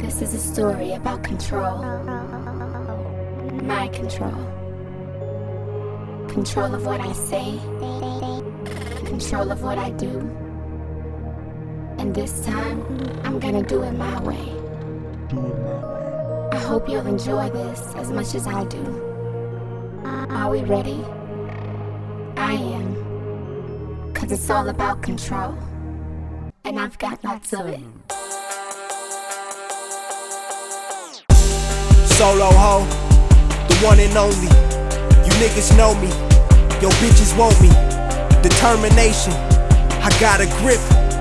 This is a story about control. My control. Control of what I say. Control of what I do. And this time, I'm gonna do it my way. I hope you'll enjoy this as much as I do. Are we ready? I am. 'Cause it's all about control. And I've got lots of it. Solo ho, the one and only. You niggas know me, yo bitches want me. Determination, I got a grip.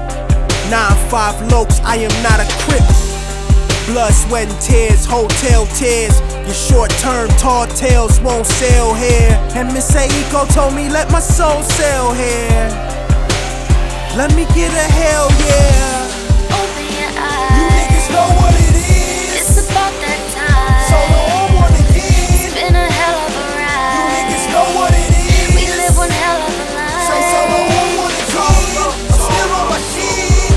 9-5 lokes, I am not a crip. Blood, sweat and tears, hotel tears. Your short-term tall tales won't sell here. And Miss Aiko told me let my soul sail here. Let me get a hell yeah. Open your eyes. You niggas know what it is. It's about that time. Solo on one again. It's been a hell of a ride. You niggas know what it is. We live one hell of a life. Say solo on one again. I'm still on my shit.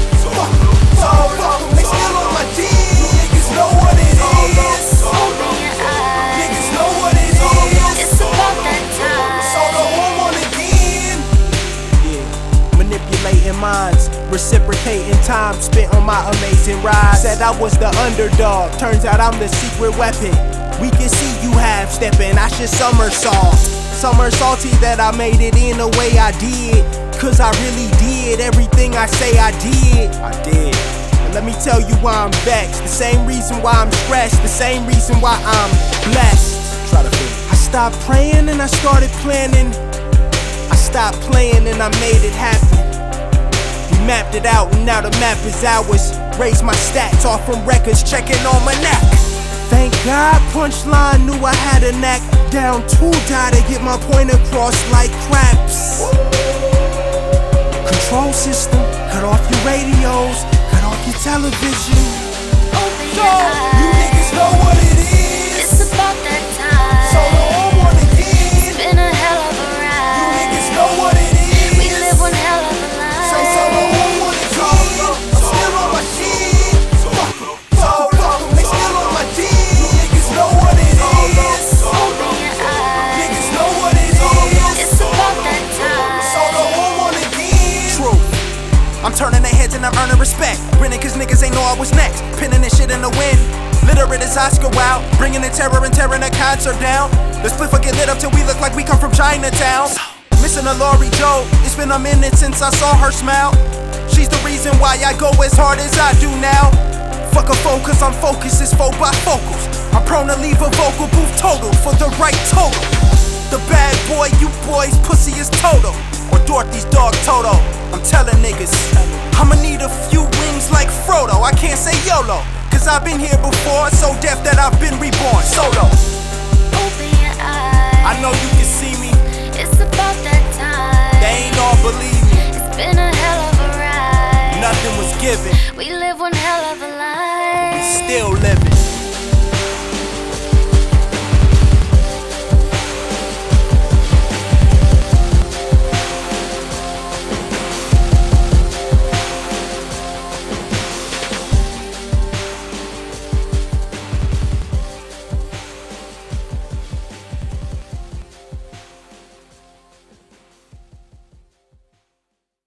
They still on my D. You niggas know what it is. Open your eyes. Niggas know what it is. It's about that time. Solo on one again. Yeah, manipulating minds, reciprocating time spent on my amazing ride. Said I was the underdog, turns out I'm the secret weapon. We can see you half-stepping, I should somersault. Salty that I made it in the way I did. 'Cause I really did everything I say I did. And let me tell you why I'm vexed. The same reason why I'm stressed, the same reason why I'm blessed. I stopped praying and I started planning. I stopped playing and I made it happen. We mapped it out and now the map is ours. Raised my stats off from records, checking on my neck. Thank God Punchline knew I had a knack. Down to die to get my point across like craps. Control system, cut off your radios, cut off your television. Open your eyes. You niggas know what it is. It's about that time. Solo on one again. It's been a hell of a ride. You niggas know what it is. We live one hell of a life. Say solo on one again. I'm still on my shit. They still on my D. You niggas know what it is. Open your eyes. Niggas know what it is. It's about that time. Solo on one again. True. I'm turning their heads and I'm earning respect. Grinning 'cause niggas ain't know I was next. Pinning this shit in the wind. Literate as Oscar Wilde. Bringing the terror and tearing the concert down. The spliff will get lit up till we look like we come from Chinatown. Missing a Laurie Joe. It's been a minute since I saw her smile. She's the reason why I go as hard as I do now. Fuck a foe 'cause I'm focused, it's folk by focals. I'm prone to leave a vocal booth total for the right total. The bad boy, you boys, pussy is Toto. Or Dorothy's dog Toto. I'm telling niggas, I'ma need a few wings like Frodo. I can't say YOLO, 'cause I've been here before, so deaf that I've been reborn. Solo. Open your eyes. I know you can see me, It's about that time. they ain't all believe me. It's been a hell of a ride. Nothing was given, We live one hell of a life. still living.